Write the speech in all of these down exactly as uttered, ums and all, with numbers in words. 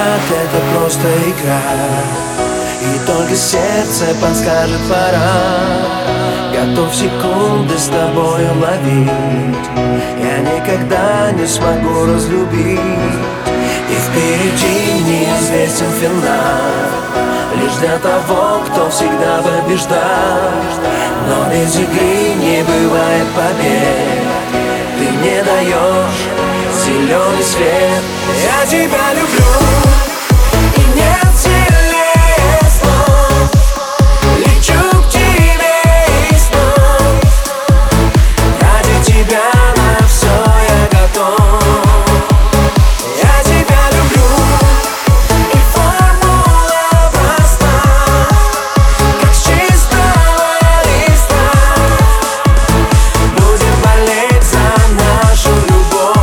взгляд — это просто игра, и только сердце подскажет пора. Готов секунды с тобой ловить, я никогда не смогу разлюбить. И впереди неизвестен финал, лишь для того, кто всегда побеждает. Но без игры не бывает побед, ты мне даешь зеленый свет. Я тебя люблю, и нет сильнее слов. Лечу к тебе и снов, ради тебя на все я готов. Я тебя люблю, и формула проста, как с чистого листа. Будем болеть за нашу любовь.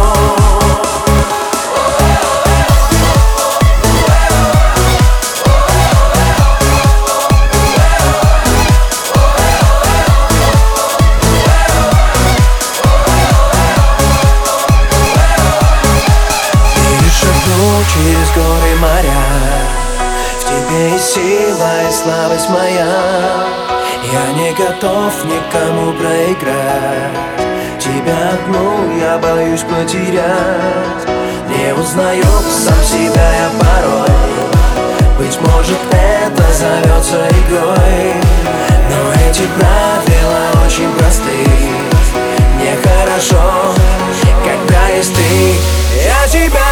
Через горы и моря, в тебе и сила, и слабость моя. Я не готов никому проиграть, тебя одну я боюсь потерять. Не узнаю сам себя я порой, быть может это зовется игрой. Но эти правила очень просты, мне хорошо, когда есть ты. Я тебя